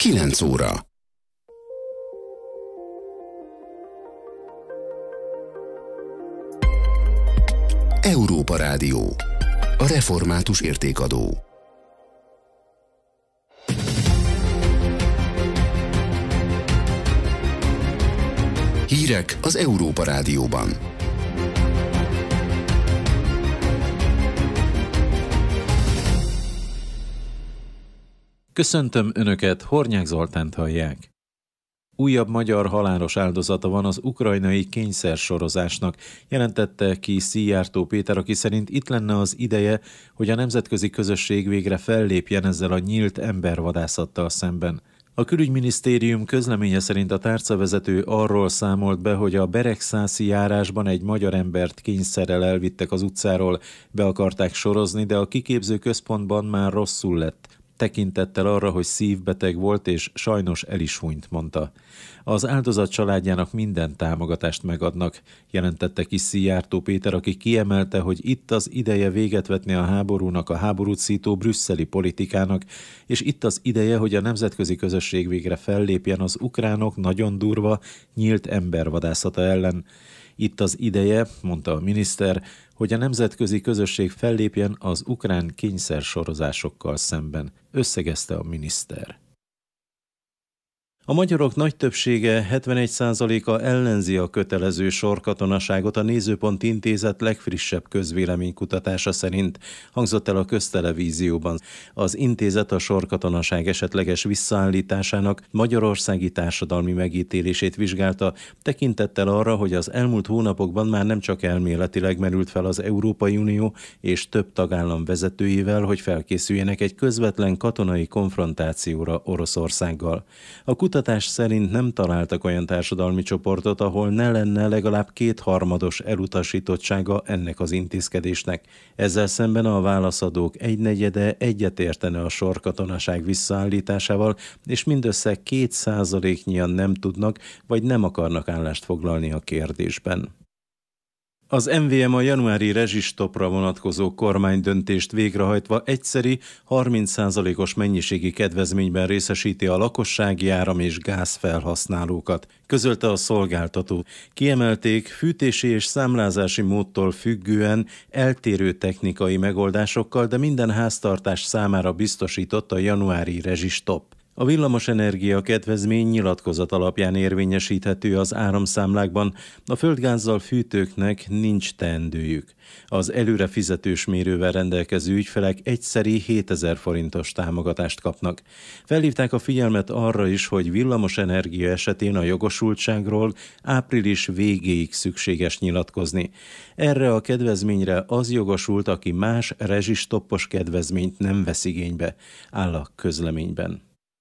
9 óra. Európa Rádió. A református értékadó. Hírek az Európa Rádióban. Köszöntöm Önöket, Hornyák Zoltánt hallják. Újabb magyar halálos áldozata van az ukrajnai kényszersorozásnak, jelentette ki Szijjártó Péter, aki szerint itt lenne az ideje, hogy a nemzetközi közösség végre fellépjen ezzel a nyílt embervadászattal szemben. A külügyminisztérium közleménye szerint a tárcavezető arról számolt be, hogy a Beregszászi járásban egy magyar embert kényszerrel elvittek az utcáról, be akarták sorozni, de a kiképző központban már rosszul lett. Tekintettel arra, hogy szívbeteg volt, és sajnos el is hunyt, mondta. Az áldozat családjának minden támogatást megadnak, jelentette ki Szijjártó Péter, aki kiemelte, hogy itt az ideje véget vetni a háborúnak, a háborút szító brüsszeli politikának, és itt az ideje, hogy a nemzetközi közösség végre fellépjen az ukránok nagyon durva, nyílt embervadászata ellen. Itt az ideje, mondta a miniszter, hogy a nemzetközi közösség fellépjen az ukrán kényszersorozásokkal szemben, összegezte a miniszter. A magyarok nagy többsége, 71%-a ellenzi a kötelező sorkatonaságot a Nézőpont Intézet legfrissebb közvéleménykutatása szerint, hangzott el a Köztelevízióban. Az intézet a sorkatonaság esetleges visszaállításának magyarországi társadalmi megítélését vizsgálta, tekintettel arra, hogy az elmúlt hónapokban már nem csak elméletileg merült fel az Európai Unió és több tagállam vezetőivel, hogy felkészüljenek egy közvetlen katonai konfrontációra Oroszországgal. A kutatás szerint nem találtak olyan társadalmi csoportot, ahol ne lenne legalább 2/3 elutasítottsága ennek az intézkedésnek. Ezzel szemben a válaszadók 1/4 egyetértene a sorkatonaság visszaállításával, és mindössze 2%-nyian nem tudnak vagy nem akarnak állást foglalni a kérdésben. Az MVM a januári rezsistoppra vonatkozó kormánydöntést végrehajtva egyszeri 30%-os mennyiségi kedvezményben részesíti a lakossági áram- és gázfelhasználókat, közölte a szolgáltató. Kiemelték, fűtési és számlázási módtól függően eltérő technikai megoldásokkal, de minden háztartás számára biztosított a januári rezsistopp. A villamosenergia kedvezmény nyilatkozat alapján érvényesíthető az áramszámlákban, a földgázzal fűtőknek nincs teendőjük. Az előre fizetős mérővel rendelkező ügyfelek egyszeri 7000 forintos támogatást kapnak. Felhívták a figyelmet arra is, hogy villamosenergia esetén a jogosultságról április végéig szükséges nyilatkozni. Erre a kedvezményre az jogosult, aki más rezsistoppos kedvezményt nem vesz igénybe, áll a közleményben.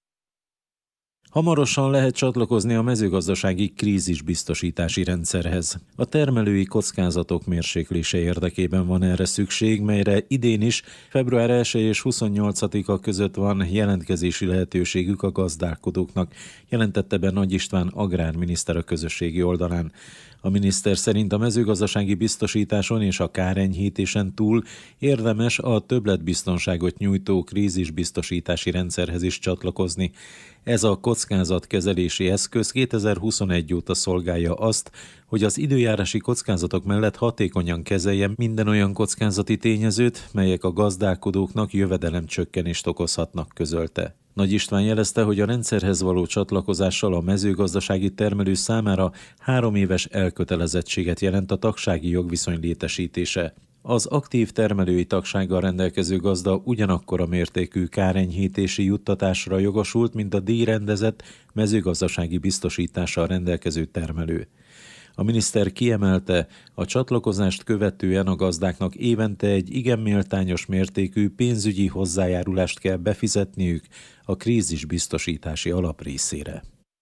Hamarosan lehet csatlakozni a mezőgazdasági krízisbiztosítási rendszerhez. A termelői kockázatok mérséklése érdekében van erre szükség, melyre idén is február 1 és 28-a között van jelentkezési lehetőségük a gazdálkodóknak, jelentette be Nagy István agrárminiszter a közösségi oldalán. A miniszter szerint a mezőgazdasági biztosításon és a kárenyhítésen túl érdemes a többletbiztonságot nyújtó krízisbiztosítási rendszerhez is csatlakozni. Ez a kockázatkezelési eszköz 2021 óta szolgálja azt, hogy az időjárási kockázatok mellett hatékonyan kezeljen minden olyan kockázati tényezőt, melyek a gazdálkodóknak jövedelemcsökkenést okozhatnak, közölte. Nagy István jelezte, hogy a rendszerhez való csatlakozással a mezőgazdasági termelő számára 3 éves elkötelezettséget jelent a tagsági jogviszony létesítése. Az aktív termelői tagsággal rendelkező gazda ugyanakkor a mértékű kárenyhítési juttatásra jogosult, mint a díjrendezett mezőgazdasági biztosítással rendelkező termelő. A miniszter kiemelte, a csatlakozást követően a gazdáknak évente egy igen méltányos mértékű pénzügyi hozzájárulást kell befizetniük a krízisbiztosítási alap részére.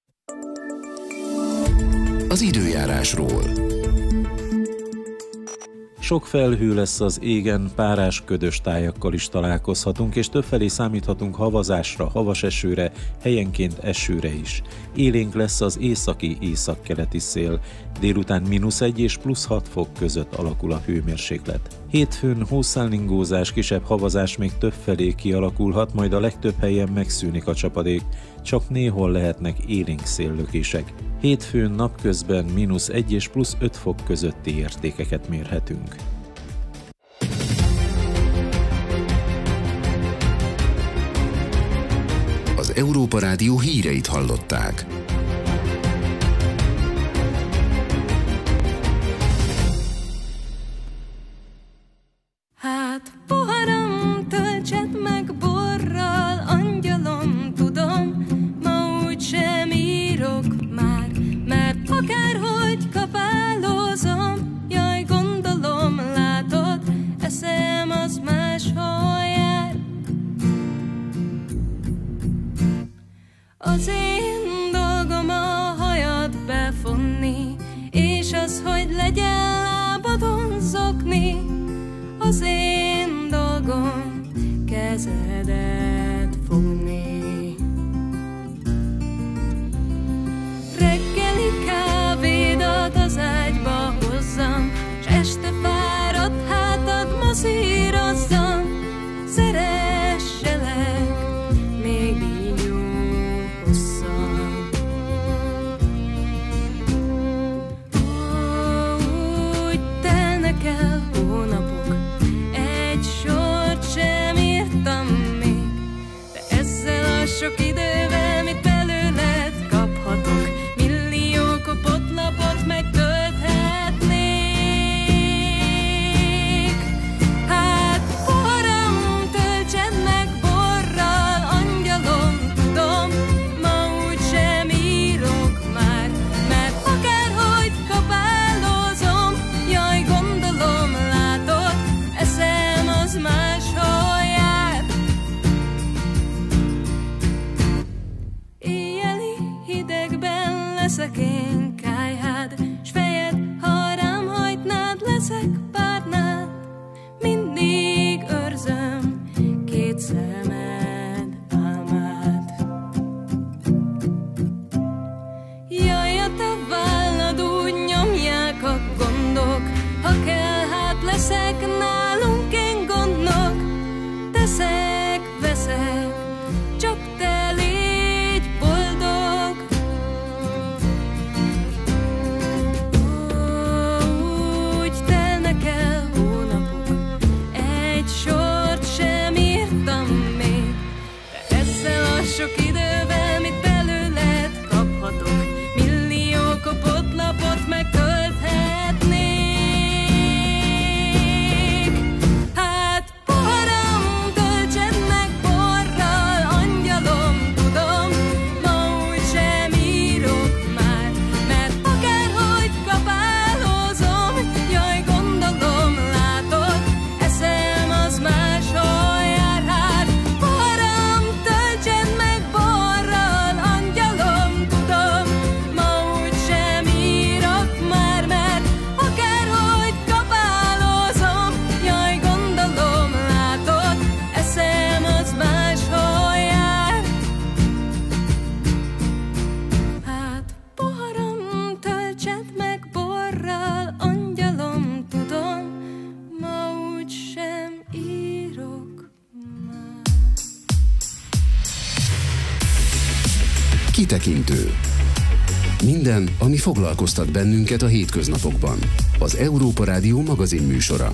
Az időjárásról. Sok felhő lesz az égen, párás, ködös tájakkal is találkozhatunk, és többfelé számíthatunk havazásra, havas esőre, helyenként esőre is. Élénk lesz az északi-északkeleti szél. Délután -1 és +6 fok között alakul a hőmérséklet. Hétfőn hószálningózás, kisebb havazás még többfelé kialakulhat, majd a legtöbb helyen megszűnik a csapadék, csak néhol lehetnek élénk széllökések. Hétfőn napközben -1 és +5 fok közötti értékeket mérhetünk. Az Európa Rádió híreit hallották. Hát poharam, töltsed meg borral, angyalom, tudom, ma úgysem írok már, mert akárhogy kapálózom, jaj, gondolom, látod, eszem az máshol jár. Az én dolgom a hajad befonni, és az, hogy legyen lábadon zokni. Az én dolgom kezedet fogni. Reggeli kávédat az ágyba hozzam, s este fáradt hátad masszírozzam. Szeresselek még így jó hosszan. Úgy telnek el hónapok, egy sort sem írtam még, de ezzel a sok idővel mit belőled kaphatok, millió kopott lapot megtölthetnék. Hát poharam, töltsed meg borral, angyalom, tudom, ma úgysem írok már, mert akárhogy kapálózom, jaj, gondolom, látod, eszem az máshol jár. Éjjeli hidegben leszek én kályhád, s fejed, ha rám hajtnád, leszek párnád. Mindig őrzöm két szemed álmát. Jaj, a te vállad úgy nyomják a gondok, ha kell, hát leszek nálunk én gondnok. Teszek, veszek, csak te légy boldog. Úgy telnek el hónapok, egy sort sem írtam még, de ezzel a sok idővel mit belőled kaphatok, millió kopott lapot megtölthetnék. Hát poharam, töltsed meg borral, angyalom, tudom, ma úgysem írok már, mert akárhogy kapálózom, jaj, gondolom, látod, eszem az máshol jár. Hát poharam, töltsed meg borral, angyalom, tudom, ma úgysem írok már, mert akárhogy kapálózom, jaj, gondolom, látod, eszem az máshol jár. Hát poharam, töltsed meg borral, angyalom, tudom, ma úgysem írok már. Kitekintő. Minden, ami foglalkoztat bennünket a hétköznapokban. Az Európa Rádió magazin műsora.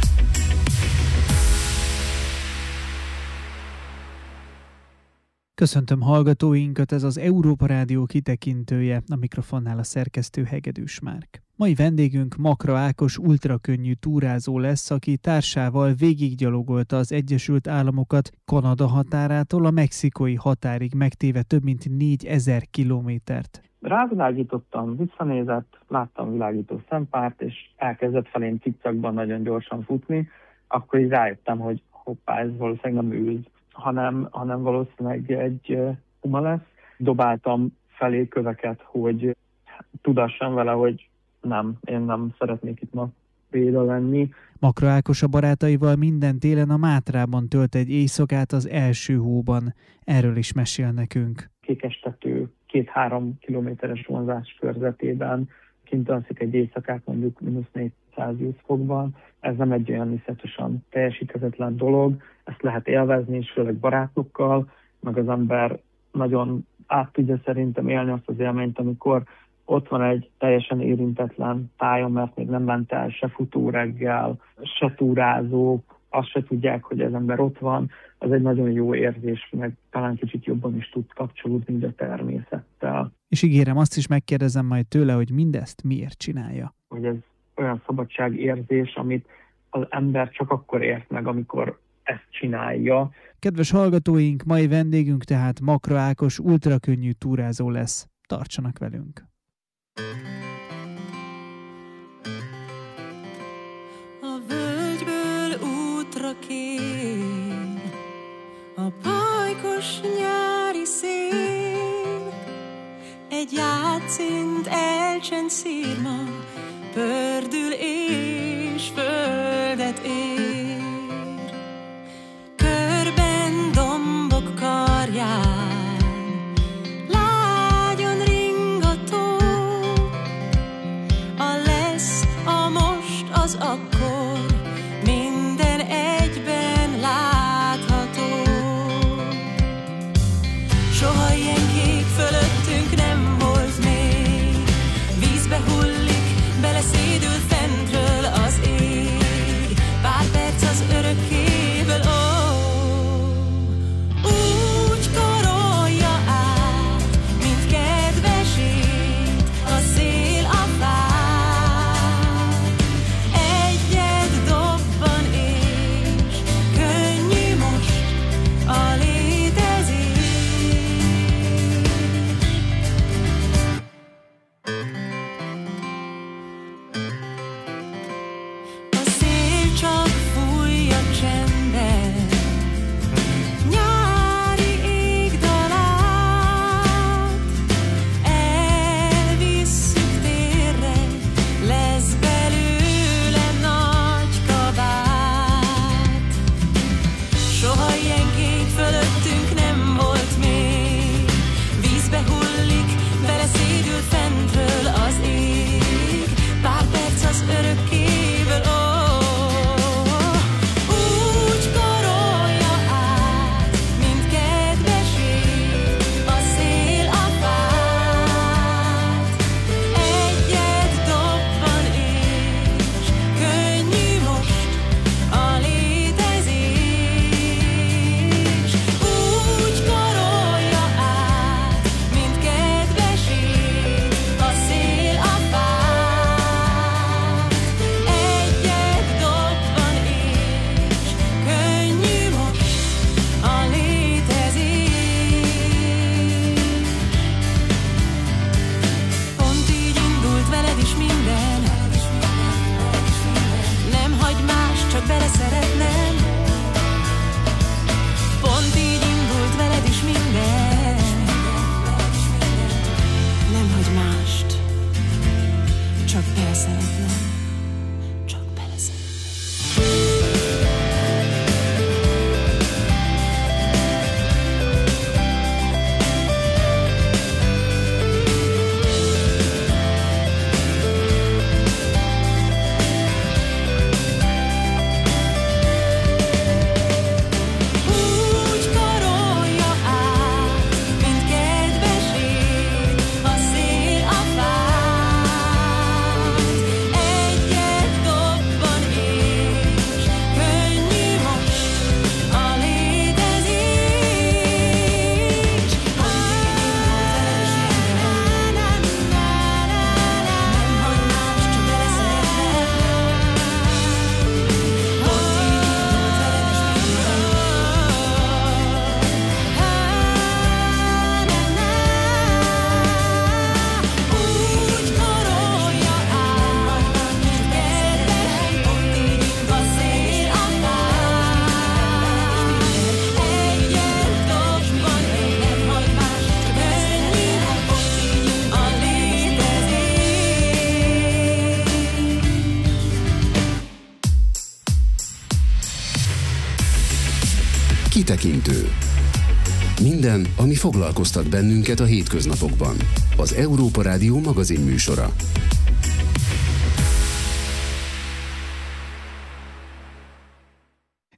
Köszöntöm hallgatóinkat, ez az Európa Rádió kitekintője, a mikrofonnál a szerkesztő Hegedűs Márk. Mai vendégünk Makra Ákos ultrakönnyű túrázó lesz, aki társával végiggyalogolta az Egyesült Államokat Kanada határától a mexikói határig, megtéve több mint 4000 kilométert. Rávilágítottam, visszanézett, láttam világító szempárt, és elkezdett felém cikcakban nagyon gyorsan futni, akkor így rájöttem, hogy hoppá, ez valószínűleg nem őz, hanem valószínűleg egy puma lesz. Dobáltam felé köveket, hogy tudassam vele, hogy nem, én nem szeretnék itt ma véda lenni. Makra Ákos a barátaival minden télen a Mátrában tölt egy éjszakát az első hóban. Erről is mesél nekünk. Kékestető 2-3 kilométeres vonzás körzetében kint alszik egy éjszakát mondjuk -400 fokban, ez nem egy olyan iszonyatosan teljesíthetetlen dolog, ezt lehet élvezni, és főleg barátokkal, meg az ember nagyon át tudja szerintem élni azt az élményt, amikor ott van egy teljesen érintetlen tájon, mert még nem ment el se futóreggel, se túrázók, azt se tudják, hogy az ember ott van, az egy nagyon jó érzés, meg talán kicsit jobban is tud kapcsolódni így a természettel. És ígérem, azt is megkérdezem majd tőle, hogy mindezt miért csinálja. Hogy ez olyan szabadságérzés, amit az ember csak akkor ért meg, amikor ezt csinálja. Kedves hallgatóink, mai vendégünk tehát Makra Ákos ultrakönnyű túrázó lesz. Tartsanak velünk! A völgyből útra kér a pajkos nyári szél, egy játszint elcsend szírma, pördül és földet ér. Körben dombok karján lágyan ring a tó, a lesz, a most, az akkor, minden egyben látható. Soha ilyen kék fölöttünk nem volt még, vízbe hullik, beleszédül fentről az ég, pár perc az örökkéből, ó, úgy karolja át, mint kedvesét a szél a fát. Egyet dobban és könnyű most a létezés. A szél csak fújja csendben nyári égdalát, elvisszük térre, lesz belőle nagy kabát. Soha ilyen kék fölöttünk nem volt még, vízbe hullik, beleszédül fentről az ég, pár perc az örökkéből, ó, úgy karolja át, mint kedvesét a szél a fát. Egyet dobban és könnyű most a létezés. Úgy karolja át, mint kedvesét a szél a fát. Egyet dobban és könnyű most a létezés. Pont így indult veled is minden, nem hagy más, csak beleszeretnem. Pont így indult veled is minden, nem hagy mást, csak beleszeretnem, csak beleszeretnem. Úgy karolja át, mint kedvesét a szél a fát. Egyet dobban és könnyű most a létezés. Pont így indult veled is minden, nem hagy más, csak beleszeretnem. Pont így indult veled is minden, úgy karolja át, mint kedvesét a szél a fát. Egyet dobban és nem hagy más, csak könnyű most a létezés. Kitekintő. Minden, ami foglalkoztat bennünket a hétköznapokban. Az Európa Rádió magazin műsora.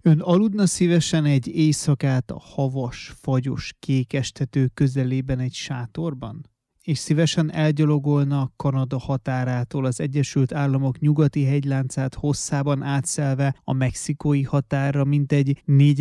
Ön aludna szívesen egy éjszakát a havas, fagyos kékestető közelében egy sátorban? És szívesen elgyalogolna Kanada határától az Egyesült Államok nyugati hegyláncát hosszában átszelve a mexikói határra mintegy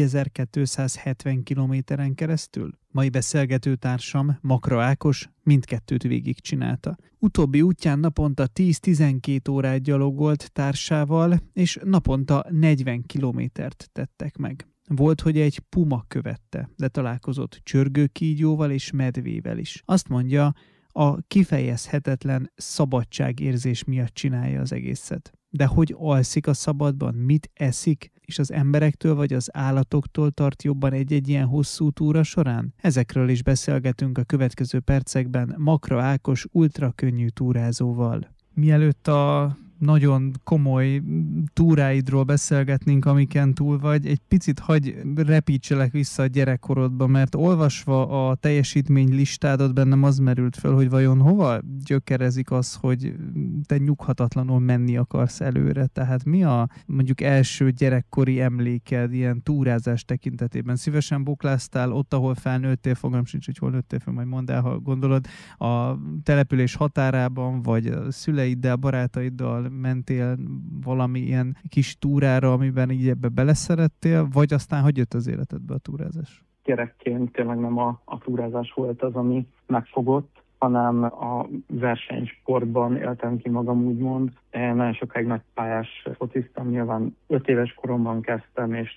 4270 kilométeren keresztül? Mai beszélgetőtársam, Makra Ákos mindkettőt végigcsinálta. Utóbbi útján naponta 10-12 órát gyalogolt társával, és naponta 40 kilométert tettek meg. Volt, hogy egy puma követte, de találkozott csörgőkígyóval és medvével is. Azt mondja, a kifejezhetetlen szabadságérzés miatt csinálja az egészet. De hogy alszik a szabadban, mit eszik, és az emberektől vagy az állatoktól tart jobban egy-egy ilyen hosszú túra során? Ezekről is beszélgetünk a következő percekben Makra Ákos ultrakönnyű túrázóval. Mielőtt a nagyon komoly túráidról beszélgetnénk, amiken túl vagy, egy picit hagy repítselek vissza a gyerekkorodba, mert olvasva a teljesítmény listádat bennem az merült föl, hogy vajon hova gyökerezik az, hogy te nyughatatlanul menni akarsz előre. Tehát mi a mondjuk első gyerekkori emléked ilyen túrázás tekintetében? Szívesen bukláztál ott, ahol felnőttél, fogalmam sincs, hogy hol nőttél föl, majd mondd el, ha gondolod, a település határában, vagy a szüleiddel, barátaiddal mentél valami ilyen kis túrára, amiben így ebbe beleszerettél, vagy aztán hogy jött az életedbe a túrázás? Gyerekként tényleg nem a túrázás volt az, ami megfogott, hanem a versenysportban éltem ki magam, úgymond. Én nagyon sokáig nagypályás fociztam, nyilván 5 éves koromban kezdtem, és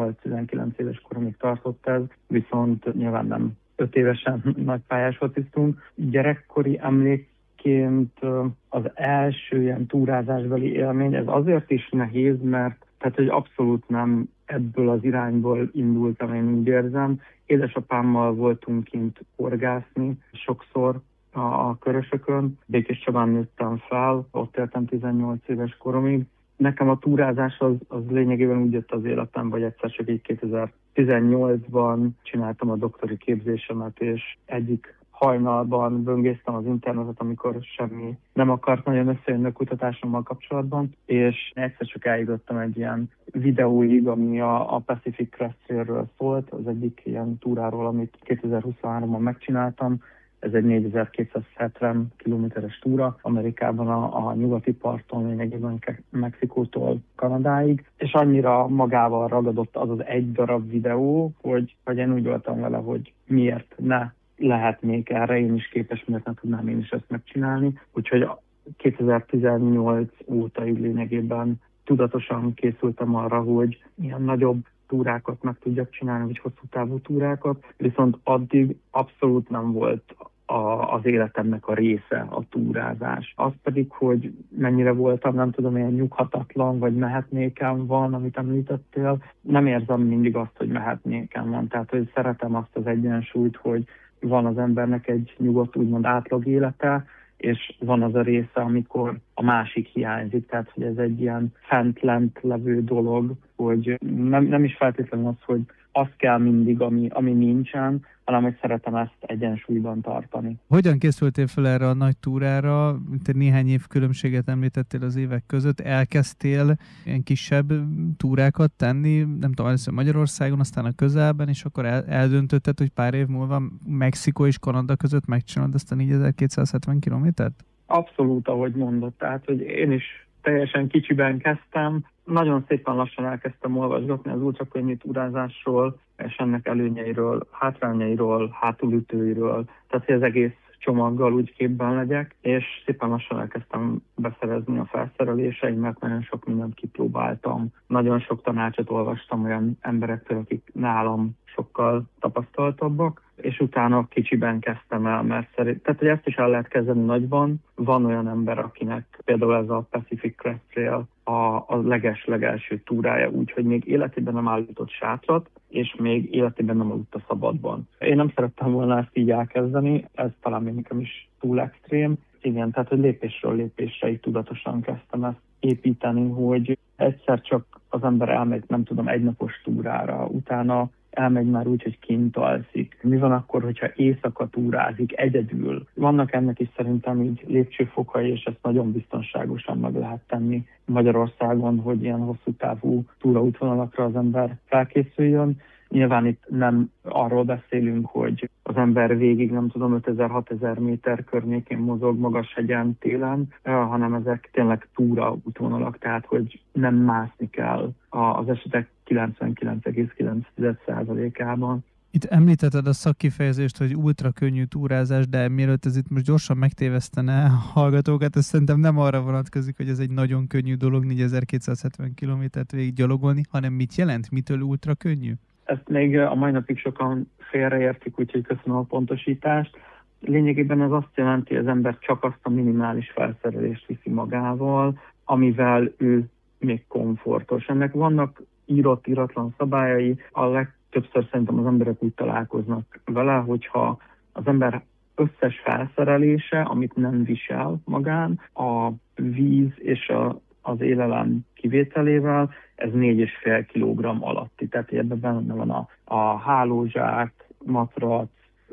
18-19 éves koromig tartott ez, viszont nyilván nem 5 évesen nagypályás fociztunk. Gyerekkori emlékként az első ilyen túrázásbeli élmény, ez azért is nehéz, mert tehát, hogy abszolút nem ebből az irányból indultam, én úgy érzem. Édesapámmal voltunk kint horgászni sokszor a Körösökön. Békés Csabán nőttem fel, ott éltem 18 éves koromig. Nekem a túrázás az lényegében úgy jött az életembe, hogy egyszer csak így 2018-ban csináltam a doktori képzésemet, és egyik hajnalban böngésztem az internetet, amikor semmi nem akart nagyon összejönni a kutatásommal kapcsolatban, és egyszer csak eljutottam egy ilyen videóig, ami a Pacific Crest Trailről szólt, az egyik ilyen túráról, amit 2023-ban megcsináltam. Ez egy 4270 kilométeres túra Amerikában a nyugati parton, lényegében Mexikótól Kanadáig, és annyira magával ragadott az az egy darab videó, hogy én úgy voltam vele, hogy miért ne lehetnék erre, én is képes, miért nem tudnám én is ezt megcsinálni. Úgyhogy 2018 óta lényegében tudatosan készültem arra, hogy ilyen nagyobb túrákat meg tudjak csinálni, vagy hosszú távú túrákat, viszont addig abszolút nem volt az életemnek a része a túrázás. Az pedig, hogy mennyire voltam, nem tudom, ilyen nyughatatlan, vagy mehetnékem van, amit említettél. Nem érzem mindig azt, hogy mehetnékem van. Tehát, hogy szeretem azt az egyensúlyt, hogy van az embernek egy nyugodt, úgymond átlag élete, és van az a része, amikor a másik hiányzik. Tehát, hogy ez egy ilyen fent-lent levő dolog, hogy nem is feltétlenül az, hogy az kell mindig, ami nincsen, hanem hogy szeretem ezt egyensúlyban tartani. Hogyan készültél fel erre a nagy túrára? Te néhány év különbséget említettél az évek között. Elkezdtél ilyen kisebb túrákat tenni, nem tudom, először Magyarországon, aztán a közelben, és akkor eldöntötted, hogy pár év múlva Mexikó és Kanada között megcsinálod ezt a 4270 kilométert? Abszolút, ahogy mondod. Tehát, hogy én is teljesen kicsiben kezdtem. Nagyon szépen lassan elkezdtem olvasgatni az ultrakönnyű túrázásról, és ennek előnyeiről, hátrányairól, hátulütőiről, tehát hogy az egész csomaggal úgy képben legyek, és szépen lassan elkezdtem beszerezni a felszereléseimet, nagyon sok mindent kipróbáltam, nagyon sok tanácsot olvastam olyan emberektől, akik nálam sokkal tapasztaltabbak, és utána kicsiben kezdtem el, mert tehát, hogy ezt is el lehet kezdeni nagyban. Van olyan ember, akinek például ez a Pacific Crest Trail a legelső túrája, úgyhogy még életében nem állított sátrat, és még életében nem aludt a szabadban. Én nem szerettem volna ezt így elkezdeni, ez talán még nekem is túl extrém. Igen, tehát hogy lépésről lépésre így tudatosan kezdtem ezt építeni, hogy egyszer csak az ember elmegy, nem tudom, egynapos túrára, utána elmegy már úgy, hogy kint alszik. Mi van akkor, hogyha éjszaka túrázik egyedül? Vannak ennek is szerintem így lépcsőfokai, és ezt nagyon biztonságosan meg lehet tenni Magyarországon, hogy ilyen hosszú távú túraútvonalakra az ember felkészüljön. Nyilván itt nem arról beszélünk, hogy az ember végig, 5000-6000 méter környékén mozog magas-hegyen télen, hanem ezek tényleg túraútvonalak, tehát hogy nem mászni kell az esetek 99,9%-ában. Itt említetted a szakkifejezést, hogy ultra könnyű túrázás, de mielőtt ez itt most gyorsan megtévesztene a hallgatókat, ez szerintem nem arra vonatkozik, hogy ez egy nagyon könnyű dolog 4270 kilométert végig gyalogolni, hanem mit jelent, mitől ultra könnyű? Ezt még a mai napig sokan félreértik, úgyhogy köszönöm a pontosítást. Lényegében ez azt jelenti, hogy az ember csak azt a minimális felszerelést viszi magával, amivel ő még komfortos. Ennek vannak írott-íratlan szabályai, a legtöbbször szerintem az emberek úgy találkoznak vele, hogyha az ember összes felszerelése, amit nem visel magán, a víz és az élelem kivételével, ez 4,5 kg alatti. Tehát ebben benne van a hálózsák, matrac,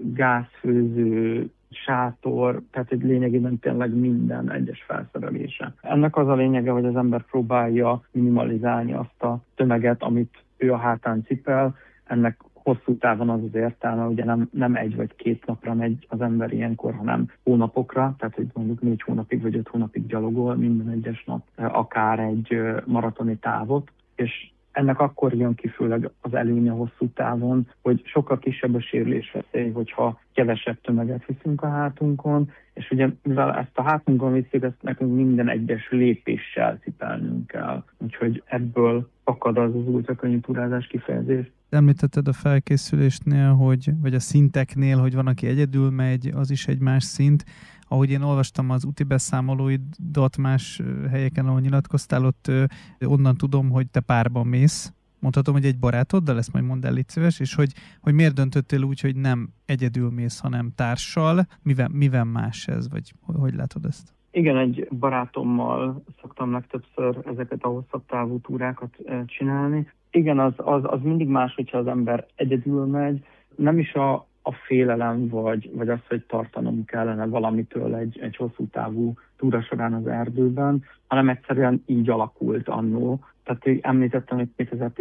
gázfőző, sátor, tehát egy lényegében tényleg minden egyes felszerelése. Ennek az a lényege, hogy az ember próbálja minimalizálni azt a tömeget, amit ő a hátán cipel. Ennek hosszú távon az értelme, ugye nem 1 vagy 2 napra megy az ember ilyenkor, hanem hónapokra, tehát hogy mondjuk 4 hónapig vagy 5 hónapig gyalogol minden egyes nap, akár egy maratoni távot, és ennek akkor jön ki főleg az előnye hosszú távon, hogy sokkal kisebb a sérülésveszély, hogyha kevesebb tömeget viszünk a hátunkon, és ugye mivel ezt a hátunkon viszik, ezt nekünk minden egyes lépéssel cipelnünk kell. Úgyhogy ebből akad az ultrakönnyű túrázás kifejezés. Említetted a felkészülésnél, vagy a szinteknél, hogy van, aki egyedül megy, az is egy más szint. Ahogy én olvastam az úti beszámolóidat más helyeken, ahol nyilatkoztál, ott onnan tudom, hogy te párban mész. Mondhatom, hogy egy barátoddal, ezt majd mondd el, légy szíves, és hogy miért döntöttél úgy, hogy nem egyedül mész, hanem társal. Mivel más ez, vagy hogy látod ezt? Igen, egy barátommal szoktam legtöbbször ezeket a hosszabb távú túrákat csinálni. Igen, az mindig más, hogyha az ember egyedül megy. Nem is a félelem, vagy az, hogy tartanom kellene valamitől egy hosszú távú túra során az erdőben, hanem egyszerűen így alakult annó. Tehát említettem, hogy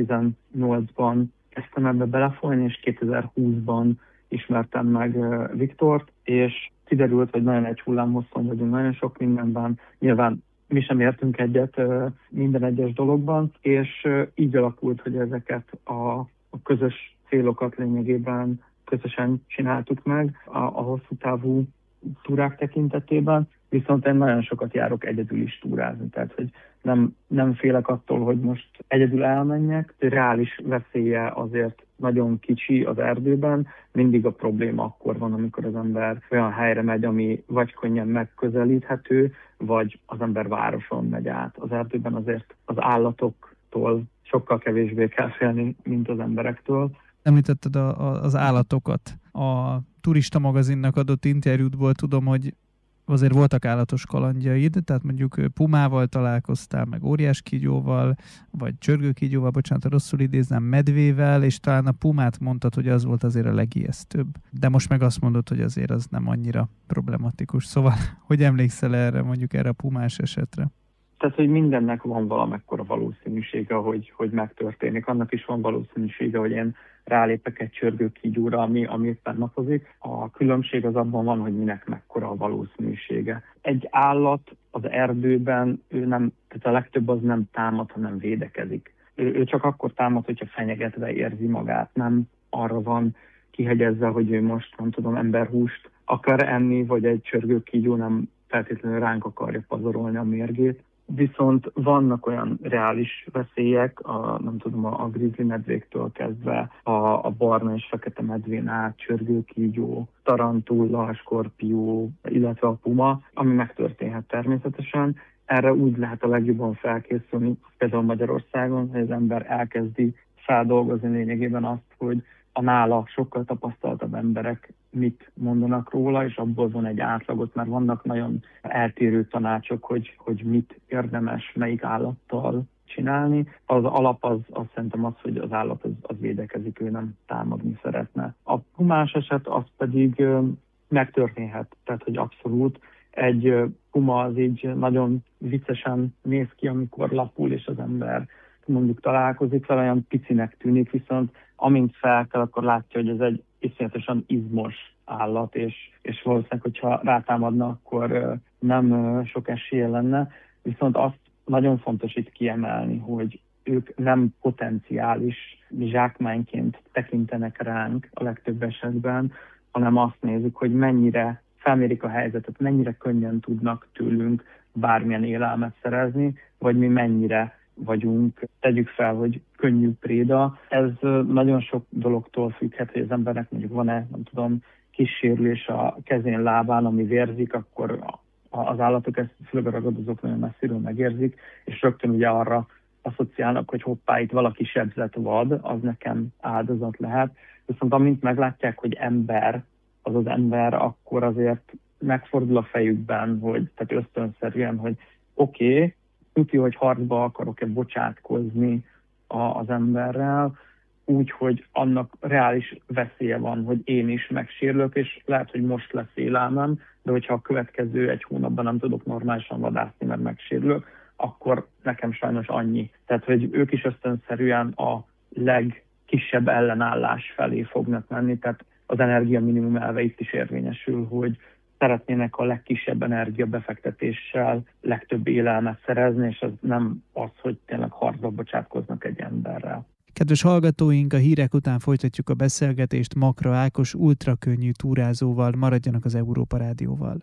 2018-ban kezdtem ebbe belefolyni, és 2020-ban ismertem meg Viktort, és kiderült, hogy nagyon egy hullámhosszon vagyunk nagyon sok mindenben. Nyilván mi sem értünk egyet minden egyes dologban, és így alakult, hogy ezeket a közös célokat lényegében közösen csináltuk meg a hosszú távú túrák tekintetében, viszont én nagyon sokat járok egyedül is túrázni, tehát hogy nem félek attól, hogy most egyedül elmenjek. Reális veszélye azért nagyon kicsi az erdőben, mindig a probléma akkor van, amikor az ember olyan helyre megy, ami vagy könnyen megközelíthető, vagy az ember városon megy át. Az erdőben azért az állatoktól sokkal kevésbé kell félni, mint az emberektől. Említetted az állatokat. A Turista magazinnak adott interjútból tudom, hogy azért voltak állatos kalandjaid, tehát mondjuk pumával találkoztál, meg óriáskígyóval, vagy csörgőkígyóval, bocsánat, rosszul idézem, medvével, és talán a pumát mondtad, hogy az volt azért a legijesztőbb. De most meg azt mondod, hogy azért az nem annyira problematikus. Szóval, hogy emlékszel erre, mondjuk erre a pumás esetre? Tehát, hogy mindennek van valamekkora valószínűsége, hogy megtörténik. Annak is van valószínűsége, hogy én rálépek egy csörgőkígyóra, ami éppen napozik. A különbség az abban van, hogy minek mekkora a valószínűsége. Egy állat az erdőben, tehát a legtöbb az nem támad, hanem védekezik. Ő csak akkor támad, hogyha fenyegetve érzi magát. Nem arra van kihegyezve, hogy ő most, emberhúst akar enni, vagy egy csörgőkígyó nem feltétlenül ránk akarja pazarolni a mérgét. Viszont vannak olyan reális veszélyek, a grizzly medvéktől kezdve a barna és fekete medvén át, csörgőkígyó, tarantulla, skorpió, illetve a puma, ami megtörténhet természetesen. Erre úgy lehet a legjobban felkészülni, például Magyarországon, hogy az ember elkezdi feldolgozni lényegében azt, hogy a nála sokkal tapasztaltabb emberek mit mondanak róla, és abból van egy átlagot, mert vannak nagyon eltérő tanácsok, hogy mit érdemes melyik állattal csinálni. Az alap az szerintem az, hogy az állat az védekezik, ő nem támadni szeretne. A pumás eset az pedig megtörténhet, tehát hogy abszolút egy puma az így nagyon viccesen néz ki, amikor lapul, és az ember mondjuk találkozik vele, olyan picinek tűnik, viszont amint felkel, akkor látja, hogy ez egy iszonyatosan izmos állat, és valószínűleg, hogyha rátámadna, akkor nem sok esélye lenne. Viszont azt nagyon fontos itt kiemelni, hogy ők nem potenciális zsákmányként tekintenek ránk a legtöbb esetben, hanem azt nézzük, hogy mennyire felmérik a helyzetet, mennyire könnyen tudnak tőlünk bármilyen élelmet szerezni, vagy mi mennyire vagyunk, tegyük fel, hogy könnyű préda. Ez nagyon sok dologtól függhet, hogy az embernek mondjuk van-e, nem tudom, kis sérülés a kezén, lábán, ami vérzik, akkor az állatok ezt, főleg a ragadozók nagyon messziről megérzik, és rögtön ugye arra asszociálnak, hogy hoppá, itt valaki sebzett vad, az nekem áldozat lehet. Viszont amint meglátják, hogy ember, az az ember, akkor azért megfordul a fejükben, hogy, tehát ösztönszerűen, hogy oké, tudja, hogy harcba akarok-e bocsátkozni az emberrel, úgy, hogy annak reális veszélye van, hogy én is megsérülök, és lehet, hogy most lesz élelmem, de hogyha a következő egy hónapban nem tudok normálisan vadászni, mert megsérülök, akkor nekem sajnos annyi. Tehát, hogy ők is ösztönszerűen a legkisebb ellenállás felé fognak menni, tehát az energia minimum elve itt is érvényesül, hogy szeretnének a legkisebb energiabefektetéssel legtöbb élelmet szerezni, és ez nem az, hogy tényleg harcba bocsátkoznak egy emberrel. Kedves hallgatóink, a hírek után folytatjuk a beszélgetést Makra Ákos ultrakönnyű túrázóval. Maradjanak az Európa Rádióval.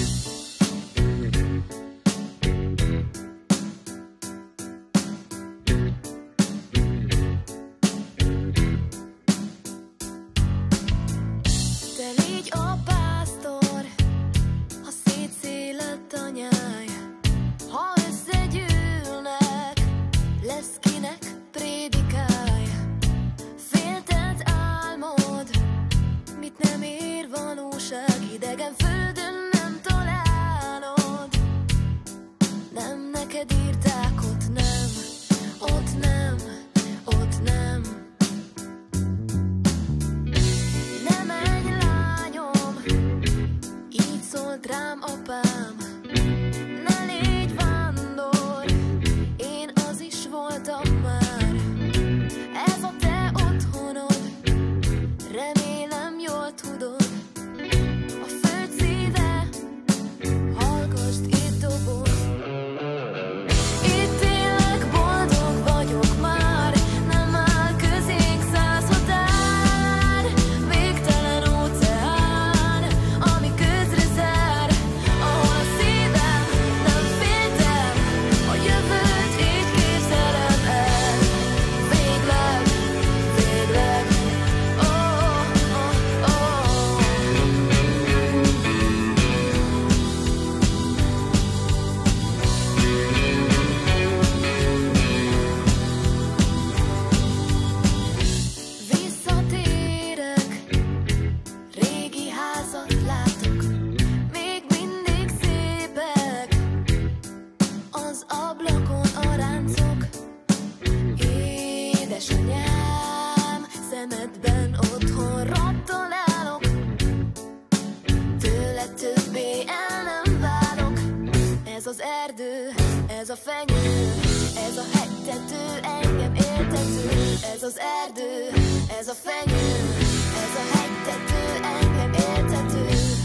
Ez a fenyő, ez a hegytető, engem éltető. Ez az erdő, ez a fenyő, ez a hegytető, engem éltető.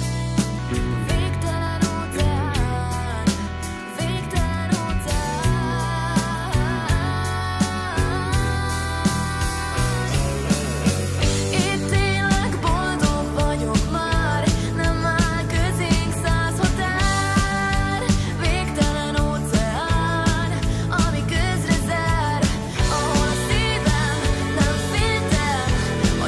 Végtelen óceán, végtelen óceán. Itt tényleg boldog vagyok már, nem áll közénk 100 határ. Végtelen óceán, ami közre zár, ahol a szívem nem féltem, a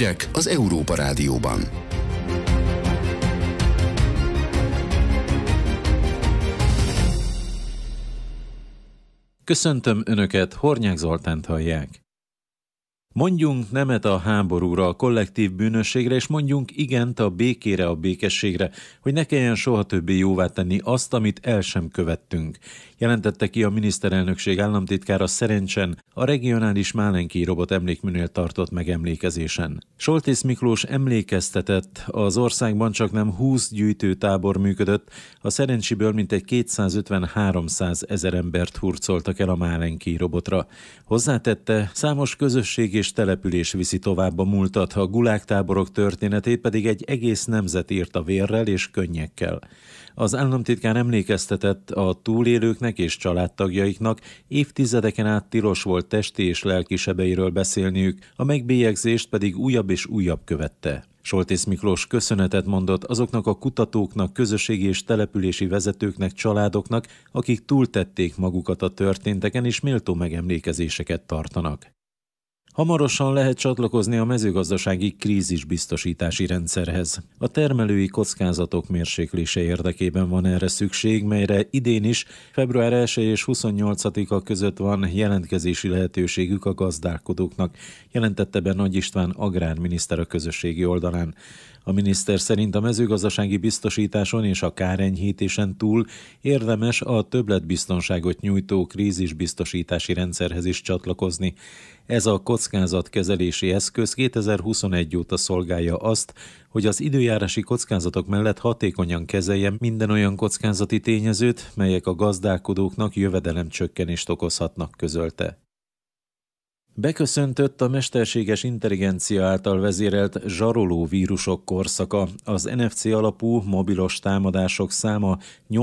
Hírek az Európa Rádióban. Köszöntöm Önöket, Hornyák Zoltánt hallják. Mondjunk nemet a háborúra, a kollektív bűnösségre, és mondjunk igent a békére, a békességre, hogy ne kelljen soha többé jóvá tenni azt, amit el sem követtünk. Jelentette ki a miniszterelnökség államtitkára Szerencsen a regionális Málenki robot emlékműnél tartott megemlékezésen. Soltész Miklós emlékeztetett, az országban csaknem 20 gyűjtőtábor működött, a Szerencsiből mintegy 250-300 ezer embert hurcoltak el a Málenki robotra. Hozzátette, számos közösség és település viszi tovább a múltat, a gulágtáborok történetét pedig egy egész nemzet írta vérrel és könnyekkel. Az államtitkár emlékeztetett, a túlélőknek és családtagjaiknak évtizedeken át tilos volt testi és lelki sebeiről beszélniük, a megbélyegzést pedig újabb és újabb követte. Soltész Miklós köszönetet mondott azoknak a kutatóknak, közösségi és települési vezetőknek, családoknak, akik túltették magukat a történteken és méltó megemlékezéseket tartanak. Hamarosan lehet csatlakozni a mezőgazdasági krízisbiztosítási rendszerhez. A termelői kockázatok mérséklése érdekében van erre szükség, melyre idén is február 1 és 28-a között van jelentkezési lehetőségük a gazdálkodóknak, jelentette be Nagy István agrárminiszter a közösségi oldalán. A miniszter szerint a mezőgazdasági biztosításon és a kárenyhítésen túl érdemes a többletbiztonságot nyújtó krízisbiztosítási rendszerhez is csatlakozni. Ez a kockázatkezelési eszköz 2021 óta szolgálja azt, hogy az időjárási kockázatok mellett hatékonyan kezeljen minden olyan kockázati tényezőt, melyek a gazdálkodóknak jövedelemcsökkenést okozhatnak, közölte. Beköszöntött a mesterséges intelligencia által vezérelt zsaroló vírusok korszaka. Az NFC alapú mobilos támadások száma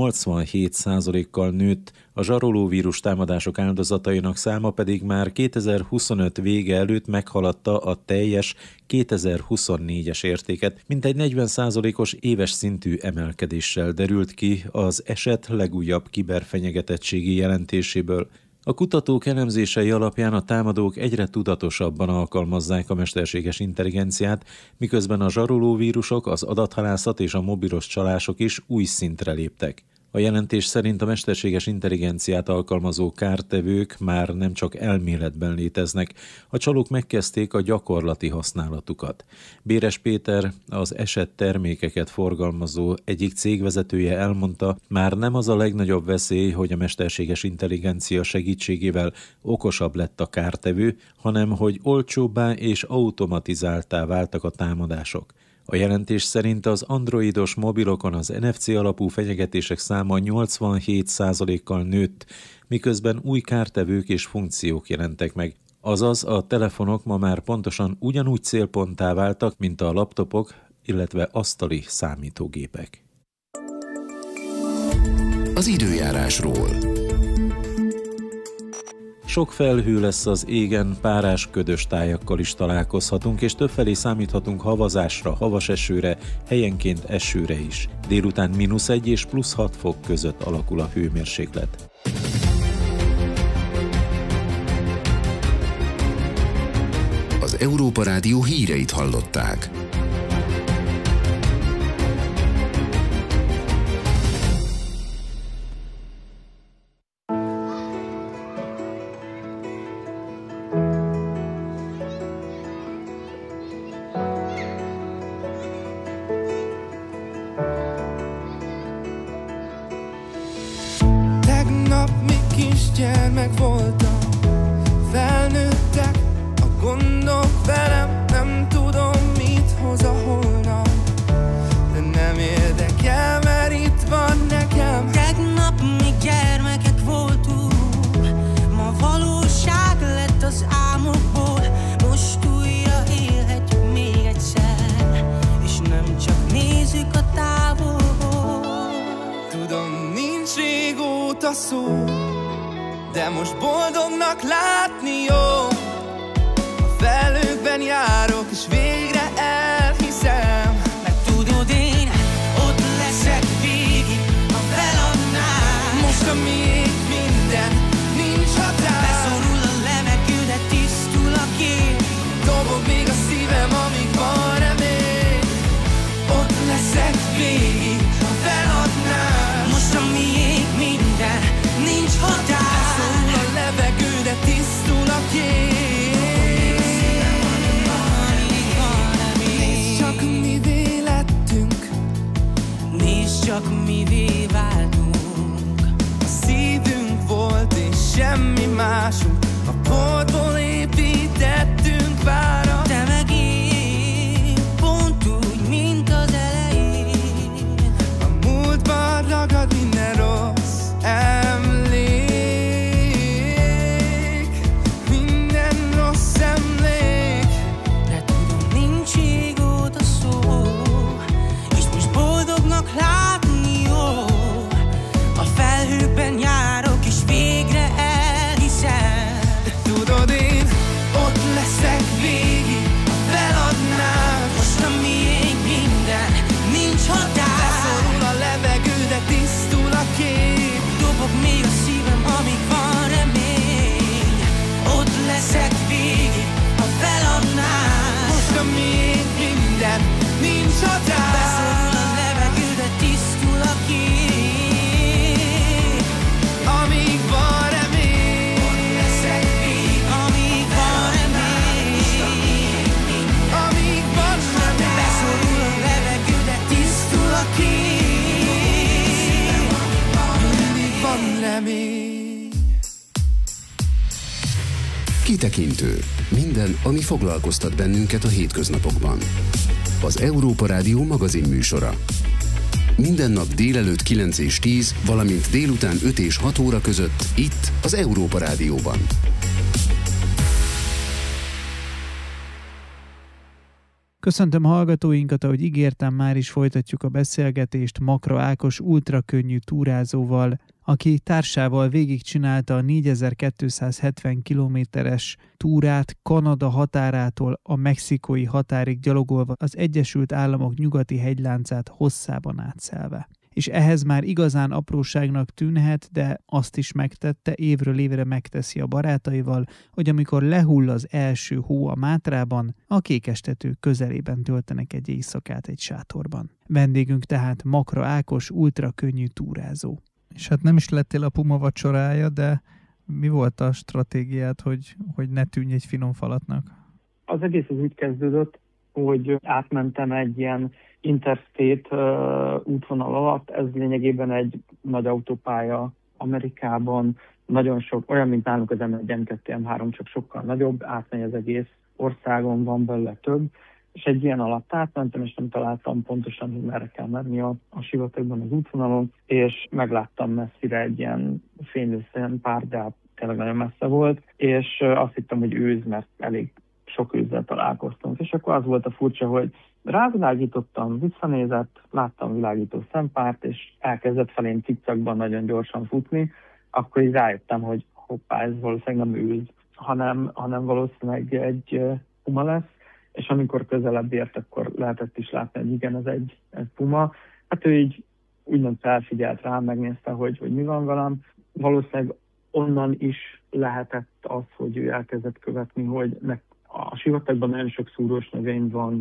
87%-kal nőtt, a zsaroló vírus támadások áldozatainak száma pedig már 2025 vége előtt meghaladta a teljes 2024-es értéket, mintegy 40%-os éves szintű emelkedéssel derült ki az eset legújabb kiberfenyegetettségi jelentéséből. A kutatók elemzései alapján a támadók egyre tudatosabban alkalmazzák a mesterséges intelligenciát, miközben a zsarolóvírusok, az adathalászat és a mobilos csalások is új szintre léptek. A jelentés szerint a mesterséges intelligenciát alkalmazó kártevők már nem csak elméletben léteznek, a csalók megkezdték a gyakorlati használatukat. Béres Péter, az eset termékeket forgalmazó egyik cégvezetője elmondta, már nem az a legnagyobb veszély, hogy a mesterséges intelligencia segítségével okosabb lett a kártevő, hanem hogy olcsóbbá és automatizáltá váltak a támadások. A jelentés szerint az androidos mobilokon az NFC alapú fenyegetések száma 87%-kal nőtt, miközben új kártevők és funkciók jelentek meg. Azaz a telefonok ma már pontosan ugyanúgy célponttá váltak, mint a laptopok, illetve asztali számítógépek. Az időjárásról. Sok felhő lesz az égen, párás, ködös tájakkal is találkozhatunk, és többfelé számíthatunk havazásra, havas esőre, helyenként esőre is. Délután -1 és +6 fok között alakul a hőmérséklet. Az Európa Rádió híreit hallották. Kisgyermek voltam, felnőttek a gondok velem, nem tudom mit hoz a holnap, de nem érdekel, mert itt van nekem. Tegnap még gyermekek voltunk, ma valóság lett az álmokból, most újra élhetjük még egyszer, és nem csak nézzük a távolból. Tudom, nincs régóta szó, de most boldognak látni jó. A felhőkben járok, és végre elhiszem. Mert tudod, én ott leszek végig, ha feladnál. Most a miénk minden, nincs határ. Beszorul a levegő, de tisztul a kép. Dobog még a szívem, amíg és csak mivé váltunk. A szívünk volt és semmi másunk, a porból építettünk várat. Te meg én, pont úgy, mint az elején. A múltban ragad minden rossz emlék, minden rossz emlék. De tudom, nincs régóta szó, és most boldognak látni jó. A felhőkben járok, és végre elhiszem. De tudod, én ott leszek végig, ha feladnád. Most a miénk minden, nincs határ. Beszorul a levegő, de tisztul a kép. Dobog még a szívem, amíg van remény. Ott leszek végig, ha feladnád. Most a miénk minden, nincs határ. Beszorul a levegő, de tisztul a kép. Amíg van remény. Ott leszek végig, amíg van remény. Amíg van remény. Beszorul a levegő, de tisztul a kép. Mindig van remény. Kitekintő. Minden, ami foglalkoztat bennünket a hétköznapokban. Az Európa Rádió magazinműsora. Minden nap délelőtt 9 és 10, valamint délután 5 és 6 óra között itt az Európa Rádióban. Köszöntöm hallgatóinkat, ahogy ígértem, már is folytatjuk a beszélgetést Makra Ákos ultrakönnyű túrázóval, aki társával végigcsinálta a 4270 kilométeres túrát Kanada határától a mexikói határig gyalogolva, az Egyesült Államok nyugati hegyláncát hosszában átszelve. És ehhez már igazán apróságnak tűnhet, de azt is megtette, évről évre megteszi a barátaival, hogy amikor lehull az első hó a Mátrában, a Kékestető közelében töltenek egy éjszakát egy sátorban. Vendégünk tehát Makra Ákos ultrakönnyű túrázó. És hát nem is lettél a puma vacsorája, de mi volt a stratégiád, hogy ne tűnj egy finom falatnak? Az egész az úgy kezdődött, hogy átmentem egy ilyen interstate útvonal alatt. Ez lényegében egy nagy autópálya Amerikában, nagyon sok, olyan, mint nálunk az M1, M2, M3, csak sokkal nagyobb, átmegy az egész országon, van belőle több, és egy ilyen alatt átmentem, és nem találtam pontosan, hogy merre kell menni a sivatagban az útvonalon, és megláttam messzire egy ilyen fénylő szempár, de tényleg nagyon messze volt, és azt hittem, hogy őz, mert elég sok őzzel találkoztunk, és akkor az volt a furcsa, hogy rávilágítottam, visszanézett, láttam világító szempárt, és elkezdett felén cikcakban nagyon gyorsan futni, akkor így rájöttem, hogy hoppá, ez valószínűleg nem őz, hanem valószínűleg egy puma lesz, és amikor közelebb ért, akkor lehetett is látni, hogy igen, ez egy puma. Hát ő így úgymond felfigyelt rám, megnézte, hogy mi van velem. Valószínűleg onnan is lehetett az, hogy ő elkezdett követni, hogy a sivatagban nagyon sok szúrós növény van,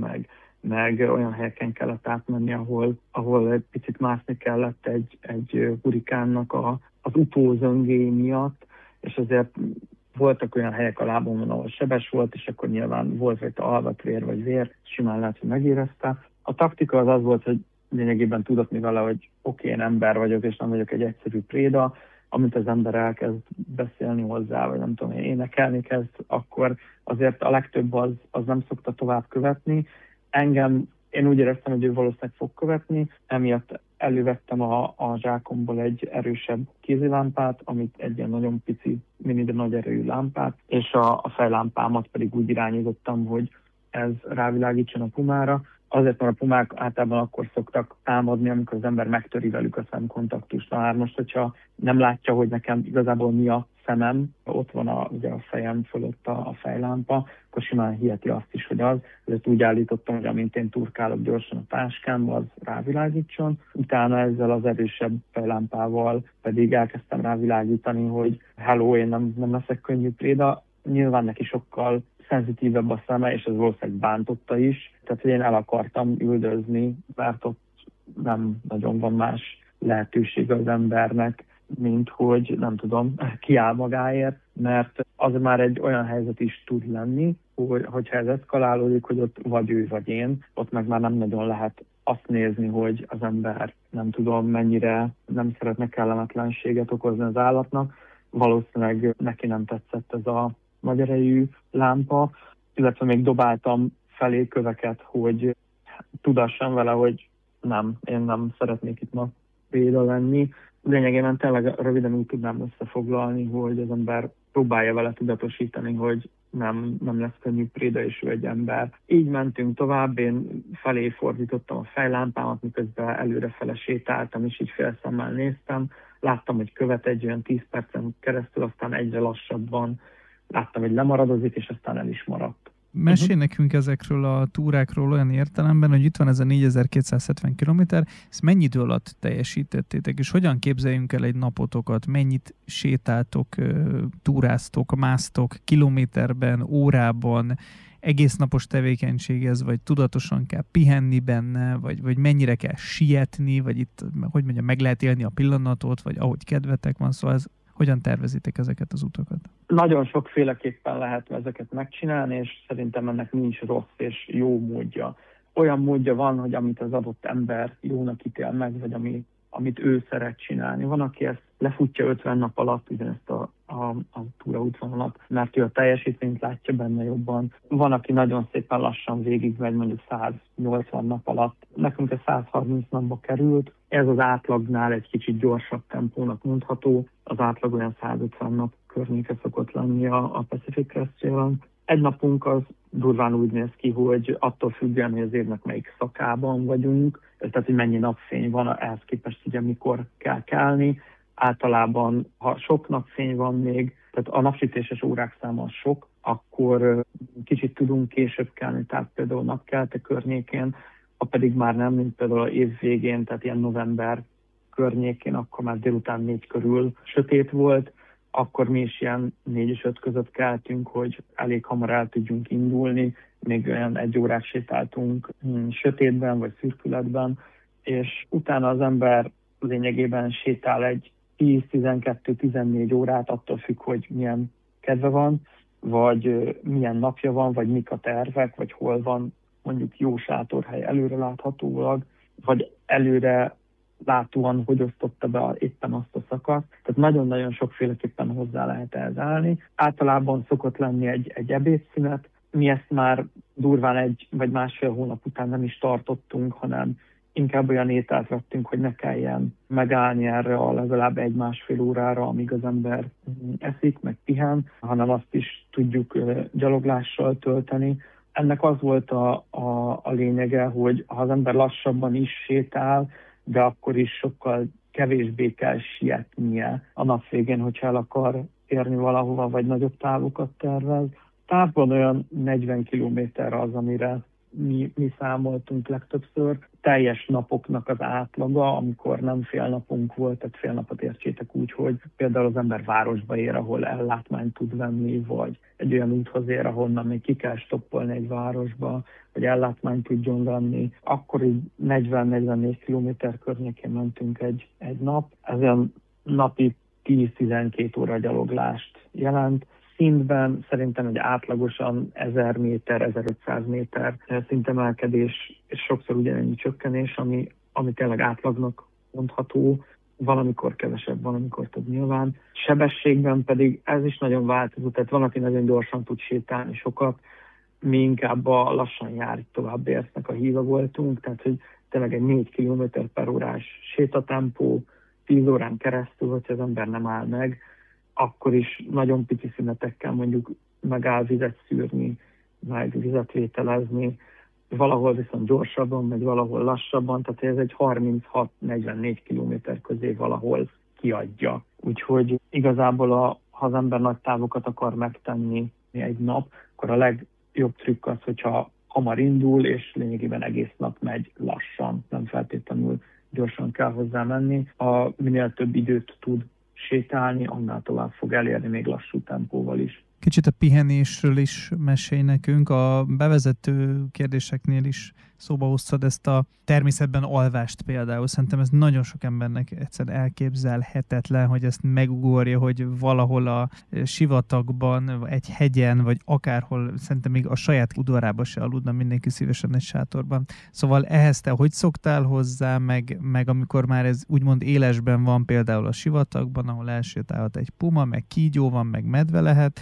meg olyan helyeken kellett átmenni, ahol egy picit mászni kellett egy hurikánnak az utózöngéi miatt, és azért voltak olyan helyek a lábomon, ahol sebes volt, és akkor nyilván volt rajta alvatvér vagy vér, simán lehet, hogy megérezte. A taktika az volt, hogy lényegében tudatni vele, hogy oké, én ember vagyok, és nem vagyok egy egyszerű préda, amit az ember elkezd beszélni hozzá, vagy nem tudom, énekelni kezd, akkor azért a legtöbb az nem szokta tovább követni. Én úgy éreztem, hogy ő valószínűleg fog követni, emiatt elővettem a zsákomból egy erősebb kézilámpát, amit egy ilyen nagyon pici, mini, de nagy erőjű lámpát, és a fejlámpámat pedig úgy irányítottam, hogy ez rávilágítson a pumára. Azért, mert a pumák általában akkor szoktak támadni, amikor az ember megtöri velük a szemkontaktust. Na, most, hogyha nem látja, hogy nekem igazából mi a szemem, ott van ugye a fejem fölött a fejlámpa, akkor simán hiheti azt is, hogy az. Ezért úgy állítottam, hogy amint én turkálok gyorsan a táskámba, az rávilágítson. Utána ezzel az erősebb fejlámpával pedig elkezdtem rávilágítani, hogy hello, én nem leszek könnyű préda. Nyilván neki sokkal szenzitívebb a szeme, és ez valószínűleg bántotta is. Tehát, hogy én el akartam üldözni, mert ott nem nagyon van más lehetőség az embernek, mint hogy, nem tudom, kiáll magáért, mert az már egy olyan helyzet is tud lenni, hogyha ez eszkalálódik, hogy ott vagy ő, vagy én, ott meg már nem nagyon lehet azt nézni, hogy az ember nem tudom mennyire nem szeretne kellemetlenséget okozni az állatnak. Valószínűleg neki nem tetszett ez a nagy erejű lámpa, illetve még dobáltam felé köveket, hogy tudassam vele, hogy én nem szeretnék itt ma préda lenni. Lényegében tényleg röviden úgy tudnám összefoglalni, hogy az ember próbálja vele tudatosítani, hogy nem lesz könnyű préda, és ő egy ember. Így mentünk tovább, én felé fordítottam a fejlámpámat, miközben előrefele sétáltam, és így félszemmel néztem. Láttam, hogy követ egy olyan 10 percen keresztül, aztán egyre lassabban láttam, hogy lemaradozik, és aztán el is maradt. Mesélj nekünk ezekről a túrákról olyan értelemben, hogy itt van ez a 4270 km, ezt mennyi idő alatt teljesítettétek, és hogyan képzeljünk el egy napotokat, mennyit sétáltok, túráztok, másztok kilométerben, órában, egész napos tevékenység ez, vagy tudatosan kell pihenni benne, vagy mennyire kell sietni, vagy itt, hogy mondjam, meg lehet élni a pillanatot, vagy ahogy kedvetek van, szóval ez, hogyan tervezitek ezeket az utakat? Nagyon sokféleképpen lehet ezeket megcsinálni, és szerintem ennek nincs rossz és jó módja. Olyan módja van, hogy amit az adott ember jónak ítél meg, vagy amit ő szeret csinálni. Van, aki ezt lefutja 50 nap alatt, ugyanezt a túraútvonalat, mert ő a teljesítményt látja benne jobban. Van, aki nagyon szépen lassan végigmegy, mondjuk 180 nap alatt. Nekünk ez 130 napba került. Ez az átlagnál egy kicsit gyorsabb tempónak mondható. Az átlag olyan 150 nap környéke szokott lenni a Pacific Crest Trail-en. Egy napunk az durván úgy néz ki, hogy attól függően, hogy az évnek melyik szakában vagyunk, tehát hogy mennyi napfény van, ehhez képest ugye mikor kell kelni. Általában, ha sok napfény van még, tehát a napsütéses órák száma az sok, akkor kicsit tudunk később kelni, tehát például napkelte környékén, ha pedig már nem, mint például az év végén, tehát ilyen november környékén, akkor már délután 4 körül sötét volt, akkor mi is ilyen 4 és 5 között keltünk, hogy elég hamar el tudjunk indulni, még olyan 1 órát sétáltunk sötétben vagy szürkületben, és utána az ember lényegében sétál egy 10-12-14 órát, attól függ, hogy milyen kedve van, vagy milyen napja van, vagy mik a tervek, vagy hol van mondjuk jó sátorhely előre láthatólag, vagy előre látóan, hogy osztotta be éppen azt a szakaszt. Tehát nagyon-nagyon sokféleképpen hozzá lehet elzállni. Általában szokott lenni egy ebédszünet. Mi ezt már durván 1 vagy másfél hónap után nem is tartottunk, hanem inkább olyan ételt vettünk, hogy ne kelljen megállni erre a legalább 1-1,5 órára, amíg az ember eszik, meg pihen, hanem azt is tudjuk gyaloglással tölteni. Ennek az volt a lényege, hogy ha az ember lassabban is sétál, de akkor is sokkal kevésbé kell sietnie a nap végén, hogyha el akar érni valahova, vagy nagyobb távokat tervez. Távban olyan 40 kilométer az, amire mi számoltunk legtöbbször. Teljes napoknak az átlaga, amikor nem fél napunk volt, tehát fél napot értsétek úgy, hogy például az ember városba ér, ahol ellátmányt tud venni, vagy egy olyan úthoz ér, ahonnan még ki kell stoppolni egy városba, hogy ellátmányt tudjon venni. Akkor így 40-44 kilométer környékén mentünk egy nap. Ez olyan napi 10-12 óra gyaloglást jelent. Szintben szerintem egy átlagosan 1000 méter, 1500 méter szintemelkedés, és sokszor ugyanennyi csökkenés, ami tényleg átlagnak mondható. Van, amikor kevesebb, van, amikor több nyilván. Sebességben pedig ez is nagyon változó, tehát van, aki nagyon gyorsan tud sétálni sokat, mi inkább a lassan jár, tovább érsznek a híva voltunk, tehát hogy tényleg egy 4 km per órás sétatempó, 10 órán keresztül, hogyha az ember nem áll meg, akkor is nagyon pici szünetekkel mondjuk megáll vizet szűrni, meg vizet vételezni, valahol viszont gyorsabban, vagy valahol lassabban, tehát ez egy 36-44 km közé valahol kiadja. Úgyhogy igazából ha az ember nagy távokat akar megtenni egy nap, akkor a legjobb trükk az, hogyha hamar indul, és lényegében egész nap megy lassan, nem feltétlenül gyorsan kell hozzá menni. Ha minél több időt tud sétálni, annál tovább fog elérni még lassú tempóval is. Kicsit a pihenésről is mesélj nekünk. A bevezető kérdéseknél is szóba hoztad ezt a természetben alvást például. Szerintem ez nagyon sok embernek egyszerűen elképzelhetetlen, hogy ezt megugorja, hogy valahol a sivatagban, egy hegyen, vagy akárhol, szerintem még a saját udvarába se aludna mindenki szívesen egy sátorban. Szóval ehhez te hogy szoktál hozzá, meg amikor már ez úgymond élesben van, például a sivatagban, ahol elsétálhat egy puma, meg kígyó van, meg medve lehet,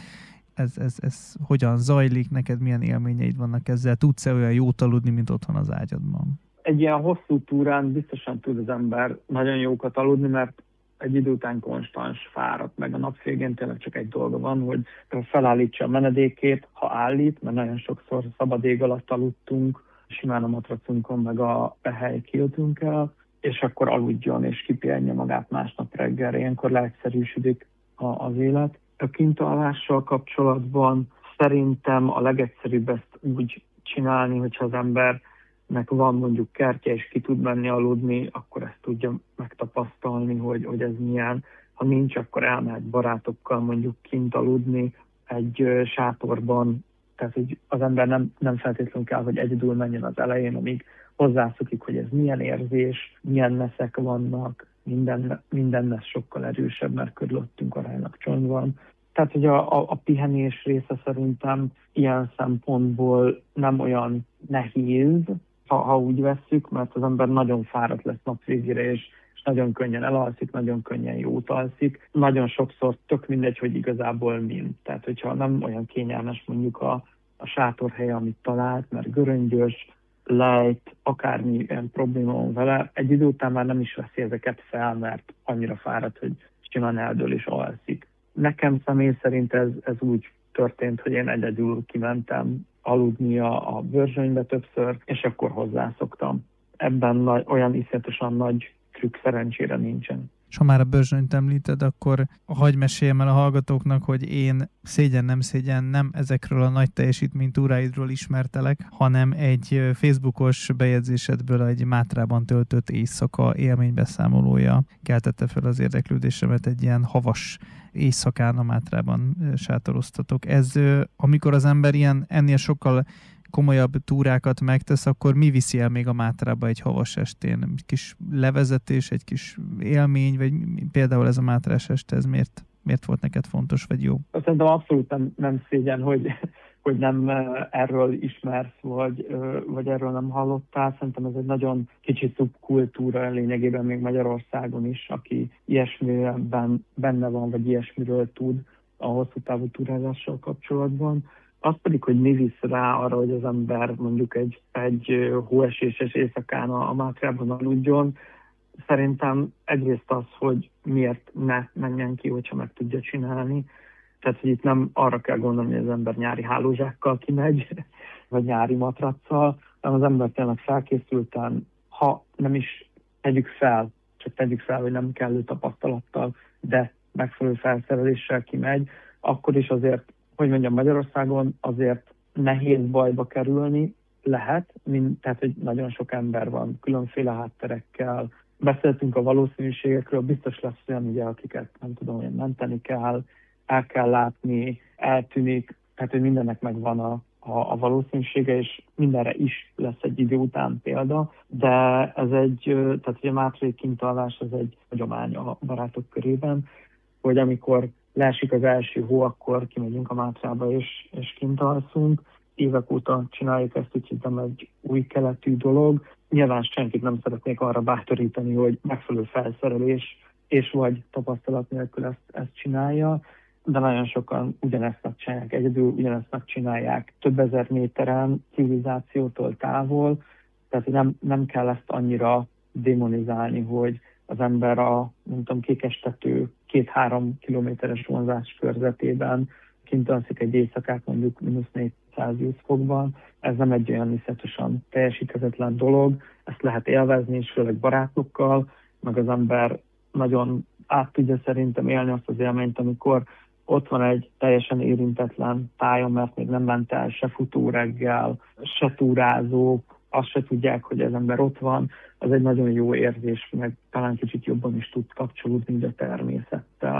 ez hogyan zajlik, neked milyen élményeid vannak ezzel? Tudsz-e olyan jót aludni, mint otthon az ágyadban? Egy ilyen hosszú túrán biztosan tud az ember nagyon jókat aludni, mert egy idő után konstans fáradt, meg a nap végén tényleg csak egy dolga van, hogy felállítsa a menedékét, ha állít, mert nagyon sokszor szabad ég alatt aludtunk, simán a matracunkon, meg a hely kiltünk el, és akkor aludjon, és kipihenje magát másnap reggelre. Ilyenkor leegyszerűsödik az élet. A kintalvással kapcsolatban szerintem a legegyszerűbb ezt úgy csinálni, hogyha az embernek van mondjuk kertje, és ki tud menni aludni, akkor ezt tudja megtapasztalni, hogy ez milyen. Ha nincs, akkor elmehet barátokkal mondjuk kint aludni egy sátorban. Tehát, hogy az ember nem feltétlenül kell, hogy egyedül menjen az elején, amíg hozzászokik, hogy ez milyen érzés, milyen neszek vannak, minden lesz sokkal erősebb, mert körülöttünk aránylag csont van. Tehát, hogy a pihenés része szerintem ilyen szempontból nem olyan nehéz, ha úgy vesszük, mert az ember nagyon fáradt lesz nap végére, és nagyon könnyen elalszik, nagyon könnyen jót alszik. Nagyon sokszor tök mindegy, hogy igazából mind. Tehát, hogyha nem olyan kényelmes mondjuk a sátorhely, amit talált, mert göröngyös, lejt, akármilyen probléma van vele, egy idő után már nem is veszi ezeket fel, mert annyira fáradt, hogy simán eldől és alszik. Nekem személy szerint ez úgy történt, hogy én egyedül kimentem aludni a Börzsönybe többször, és akkor hozzászoktam. Ebben olyan iszonyatosan nagy trükk szerencsére nincsen. És ha már a Börzsönyt említed, akkor hagyj meséljem el a hallgatóknak, hogy én szégyen nem ezekről a nagy teljesítménytúráidról ismertelek, hanem egy Facebookos bejegyzésedből egy Mátrában töltött éjszaka élménybeszámolója keltette fel az érdeklődésemet. Egy ilyen havas éjszakán a Mátrában sátoroztatok. Ez, amikor az ember ennél sokkal komolyabb túrákat megtesz, akkor mi viszi el még a Mátrába egy havas estén? Egy kis levezetés, egy kis élmény, vagy például ez a mátrás este, ez miért volt neked fontos, vagy jó? Szerintem abszolút nem szégyen, hogy nem erről ismersz, vagy erről nem hallottál. Szerintem ez egy nagyon kicsi szubkultúra lényegében még Magyarországon is, aki ilyesmiben benne van, vagy ilyesmiről tud a hosszú távú túrázással kapcsolatban. Az pedig, hogy mi visz rá arra, hogy az ember mondjuk egy hóeséses éjszakán a Mátrában aludjon. Szerintem egyrészt az, hogy miért ne menjen ki, hogyha meg tudja csinálni. Tehát, hogy itt nem arra kell gondolni, hogy az ember nyári hálózsákkal kimegy, vagy nyári matraccal, hanem az ember tényleg felkészülten, ha nem is tegyük fel, hogy nem kellő tapasztalattal, de megfelelő felszereléssel kimegy, akkor is azért, hogy mondjam, Magyarországon azért nehéz bajba kerülni lehet, tehát, hogy nagyon sok ember van különféle hátterekkel. Beszéltünk a valószínűségekről, biztos lesz olyan, ugye, akiket nem tudom, hogy menteni kell, el kell látni, eltűnik, tehát, hogy mindennek megvan a valószínűsége, és mindenre is lesz egy idő után példa, de ez tehát ugye a mátrai kintalvás az egy hagyomány a barátok körében, hogy amikor leesik az első hó, akkor kimegyünk a Mátrába és kint alszunk. Évek óta csináljuk ezt, úgyhogy nem egy új keletű dolog. Nyilván senkit nem szeretnék arra bátorítani, hogy megfelelő felszerelés és vagy tapasztalat nélkül ezt csinálja, de nagyon sokan ugyanezt megcsinálják egyedül, ugyanezt megcsinálják több ezer méteren, civilizációtól távol, tehát nem kell ezt annyira démonizálni, hogy az ember nem tudom, Kékestető 2-3 kilométeres vonzás körzetében kint alszik egy éjszakát mondjuk -400 fokban. Ez nem egy olyan iszonyatosan teljesíthetetlen dolog, ezt lehet élvezni, és főleg barátokkal, meg az ember nagyon át tudja szerintem élni azt az élményt, amikor ott van egy teljesen érintetlen tájon, mert még nem ment el se futó reggel, se túrázók, azt se tudják, hogy az ember ott van, az egy nagyon jó érzés, meg talán kicsit jobban is tud kapcsolódni a természettel.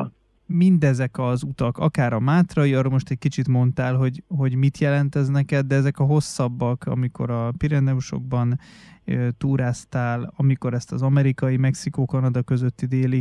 mindezek az utak, akár a Mátrai, arra most egy kicsit mondtál, hogy mit jelent ez neked, de ezek a hosszabbak, amikor a Pireneusokban túráztál, amikor ezt az amerikai, Mexikó-Kanada közötti déli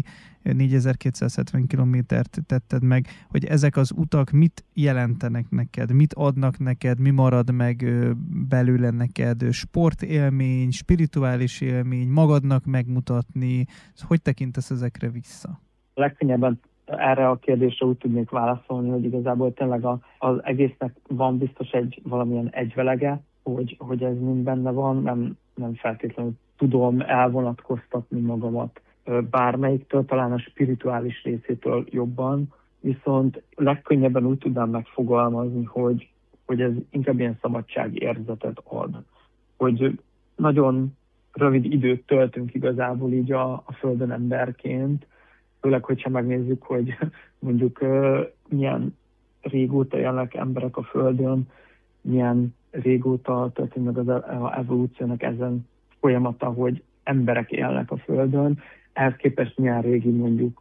4270 kilométert tetted meg, hogy ezek az utak mit jelentenek neked, mit adnak neked, mi marad meg belőle neked, sportélmény, spirituális élmény, magadnak megmutatni, hogy tekintesz ezekre vissza? Legkönnyebben erre a kérdésre úgy tudnék válaszolni, hogy igazából tényleg az egésznek van biztos valamilyen egyvelege, hogy ez mind benne van, nem feltétlenül tudom elvonatkoztatni magamat bármelyiktől, talán a spirituális részétől jobban, viszont legkönnyebben úgy tudnám megfogalmazni, hogy ez inkább ilyen szabadságérzetet ad. Hogy nagyon rövid időt töltünk igazából így a Földön emberként, főleg, hogyha megnézzük, hogy mondjuk milyen régóta élnek emberek a Földön, milyen régóta történt meg az evolúciónak ezen folyamata, hogy emberek élnek a Földön, ehhez képest milyen régi mondjuk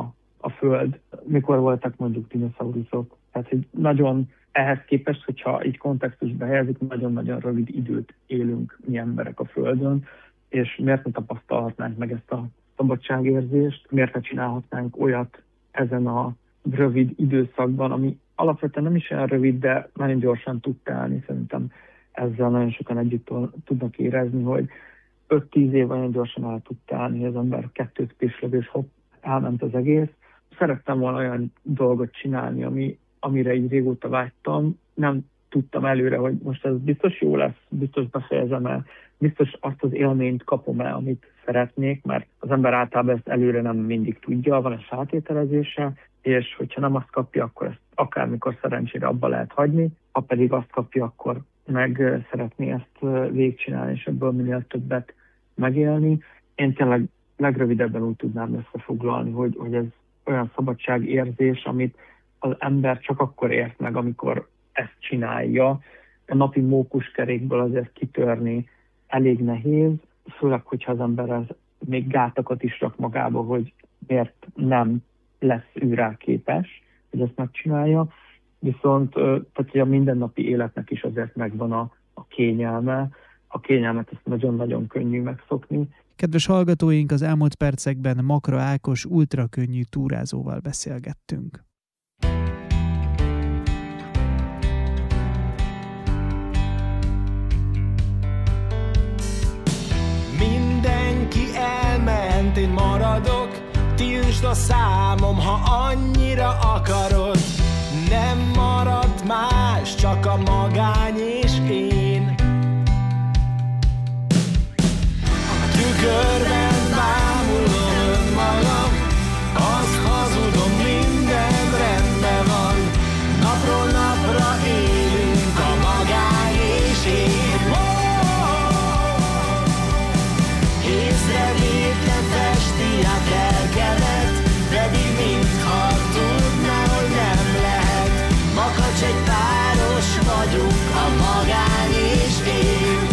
a Föld, mikor voltak mondjuk dinoszauruszok. Tehát, hogy nagyon ehhez képest, hogyha így kontextusba helyezik, nagyon-nagyon rövid időt élünk mi emberek a Földön, és miért ne tapasztalhatnánk meg ezt a szabadságérzést, miért ne csinálhatnánk olyat ezen a rövid időszakban, ami alapvetően nem is olyan rövid, de nagyon gyorsan tud telni. Szerintem ezzel nagyon sokan együtt tudnak érezni, hogy 5-10 év nagyon gyorsan el tud telni, hogy az ember 2 pislog, és hopp, elment az egész. Szerettem volna olyan dolgot csinálni, amire így régóta vágytam. Nem tudtam előre, hogy most ez biztos jó lesz, biztos befejezem el, biztos azt az élményt kapom el, amit szeretnék, mert az ember általában ezt előre nem mindig tudja, van egy feltételezése, és hogyha nem azt kapja, akkor ezt akármikor szerencsére abba lehet hagyni, ha pedig azt kapja, akkor meg szeretné ezt végigcsinálni, és ebből minél többet megélni. Én tényleg legrövidebben úgy tudnám összefoglalni, hogy ez olyan szabadságérzés, amit az ember csak akkor ért meg, amikor ezt csinálja. A napi mókuskerékből azért kitörni elég nehéz, főleg, hogyha az ember még gátakat is rak magába, hogy miért nem lesz ő rá képes, hogy ezt megcsinálja. Viszont tehát, hogy a mindennapi életnek is azért megvan a kényelme. A kényelmet ezt nagyon-nagyon könnyű megszokni. Kedves hallgatóink, az elmúlt percekben Makra Ákos ultrakönnyű túrázóval beszélgettünk. Mindenki elment, én maradok, tiltsd a számom, ha annyira akarod. Nem maradt más, csak a magány és én. A tükörben bámulom önmagam, azt hazudom, minden rendben van. Napról napra élünk, a magány és én. Észrevétlen festi a lelkemet, pedig mintha tudná, hogy nem lehet. Makacs egy páros vagyunk, a magány és én.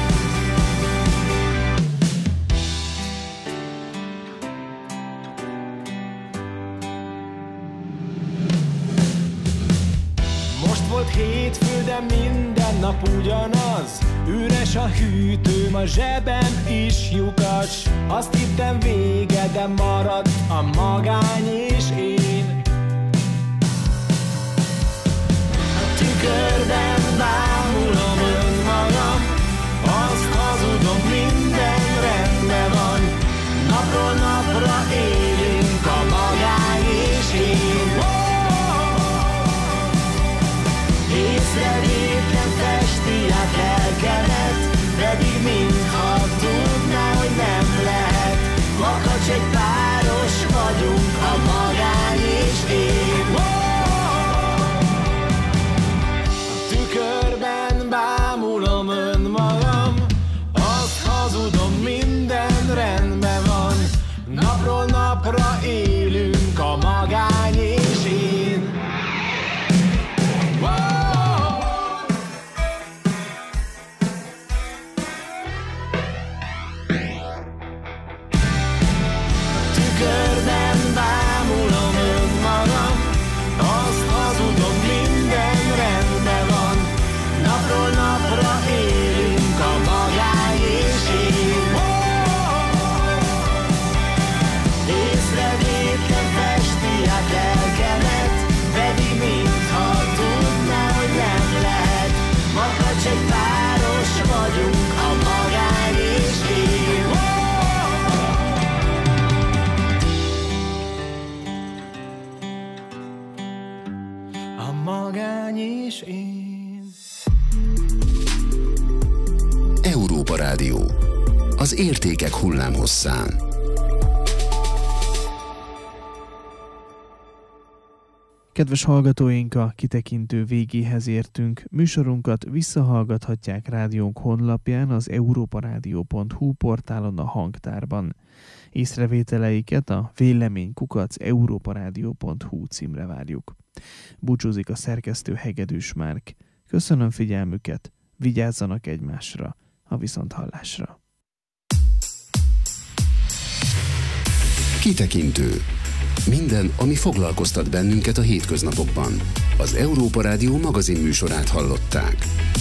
Most volt hétfő, de minden nap ugyanaz. Üres a hűtőm, a zsebem is lyukas. Azt hittem vége, de maradt a magány és én. A tükörben bámulom önmagam, azt hazudom, minden rendben van. Napról napra élünk, a magány és én. Észrevétlen festi a lelkemet, pedig mintha tudná, hogy nem lehet. Makacs egy páros vagyunk, a magány és én. A tükörben bámulom önmagam, azt hazudom, minden rendben van. Napról napra élünk, a magány és én. Tükörben bámulom önmagam, Rádió. Az értékek hullámhosszán. Kedves hallgatóink, a kitekintő végéhez értünk. Műsorunkat visszahallgathatják rádiónk honlapján, az europaradio.hu portálon, a hangtárban. Észrevételeiket a vélemény@europaradio.hu címre várjuk. Búcsúzik a szerkesztő Hegedűs Márk. Köszönöm figyelmüket, vigyázzanak egymásra, a viszonthallásra. Kitekintő. Minden, ami foglalkoztat bennünket a hétköznapokban. Az Európa Rádió magazinműsorát hallották.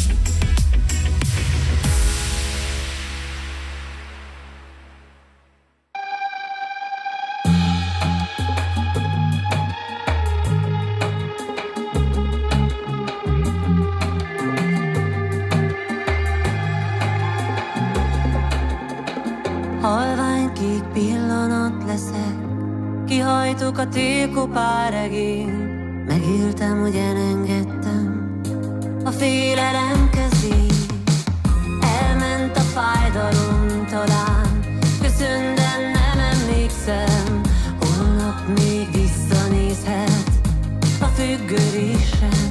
Halvány kék pillanat leszek, kihajtok a télkopáregén. Megéltem, hogy elengedtem a félelem kezén. Elment a fájdalom talán, köszön, de nem emlékszem. Holnap még visszanézhet a függörésem.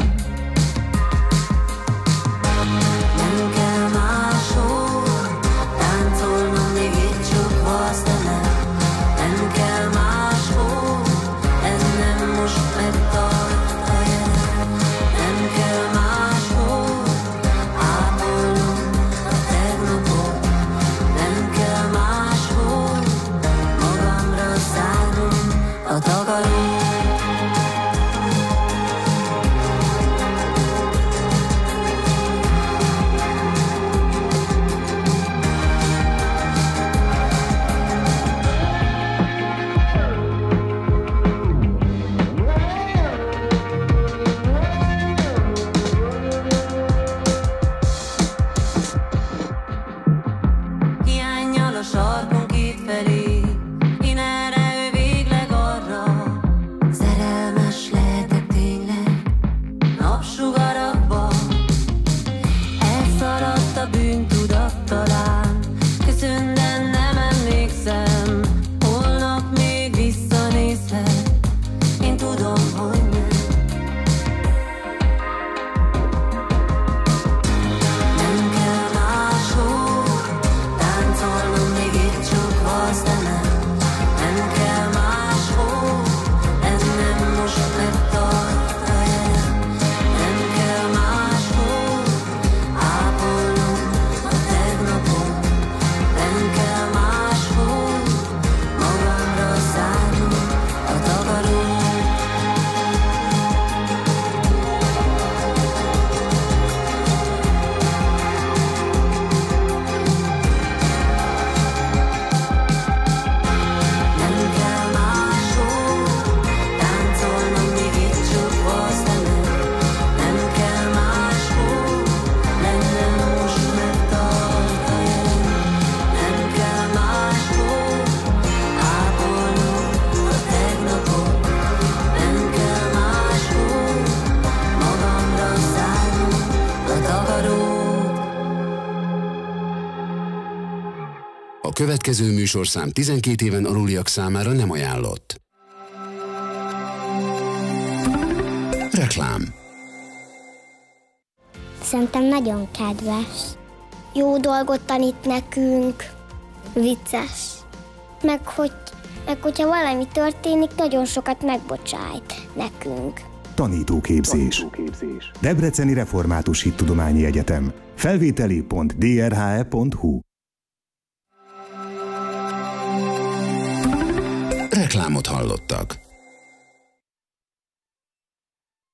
Nem kell máshol táncolnom, még itt csukva a szemem. Nem kell máshol, ez nem most megtart a jelen. Nem kell máshol ápolnom a tegnapot. Nem kell máshol magamra szállnom a takarót. Hiánnyal a sarkon kétfelé, én erre, ő végleg arra. Szerelmes lehetek tényleg napsugarakba. Elszaladt a bűntudat talán, köszön, de nem emlékszem. Holnap még visszanézhet, én tudom, hogy nem. Nem kell máshol táncolnom, még itt csukva a szemem. Nem kell máshol, ez nem most megtart a jelen. Nem kell máshol ápolnom a tegnapot. Nem kell máshol magamra szállnom a takarót. Nem kell máshol táncolnom, még itt csukva a szemem. Nem kell máshol lennem, most megtart a jelen. Nem kell máshol ápolnom a tegnapot. Nem kell máshol magamra szállnom a takarót. A következő műsorszám 12 éven aluliak számára nem ajánlott. Reklám. Szerintem nagyon kedves. Jó dolgot tanít nekünk. Vicces. Meg hogyha valami történik, nagyon sokat megbocsájt nekünk. Tanítóképzés. Debreceni Református Hittudományi Egyetem. Felvételi.drhe.hu. Reklámot hallottak.